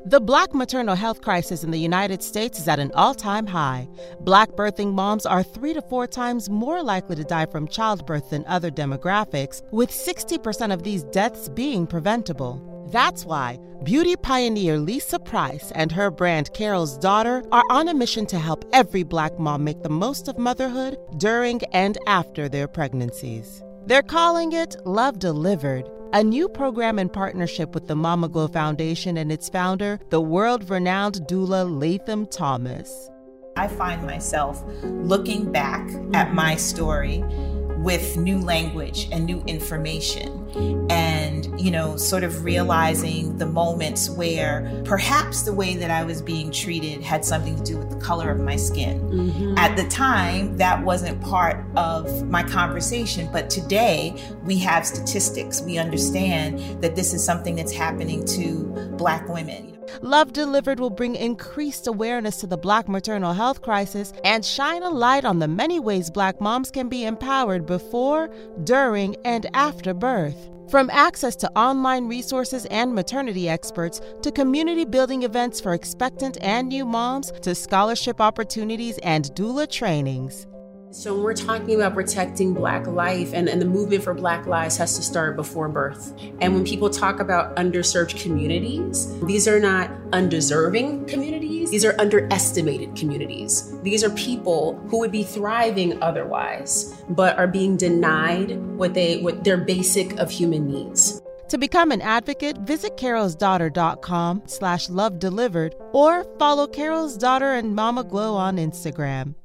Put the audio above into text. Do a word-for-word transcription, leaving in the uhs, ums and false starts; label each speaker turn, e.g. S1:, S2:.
S1: The Black maternal health crisis in the United States is at an all-time high. Black birthing moms are three to four times more likely to die from childbirth than other demographics, with sixty percent of these deaths being preventable. That's why beauty pioneer Lisa Price and her brand Carol's Daughter are on a mission to help every Black mom make the most of motherhood during and after their pregnancies. They're calling it Love Delivered, a new program in partnership with the Mama Glow Foundation and its founder, the world-renowned doula Latham Thomas.
S2: I find myself looking back at my story with new language and new information, and, you know, sort of realizing the moments where perhaps the way that I was being treated had something to do with the color of my skin. Mm-hmm. At the time, that wasn't part of my conversation, but today we have statistics. We understand that this is something that's happening to Black women.
S1: Love Delivered will bring increased awareness to the Black maternal health crisis and shine a light on the many ways Black moms can be empowered before, during, and after birth. From access to online resources and maternity experts, to community-building events for expectant and new moms, to scholarship opportunities and doula trainings.
S3: So when we're talking about protecting Black life, and, and the movement for Black lives has to start before birth. And when people talk about underserved communities, these are not undeserving communities. These are underestimated communities. These are people who would be thriving otherwise, but are being denied what they what their basic of human needs.
S1: To become an advocate, visit carolsdaughter.com slash love delivered or follow Carol's Daughter and Mama Glow on Instagram.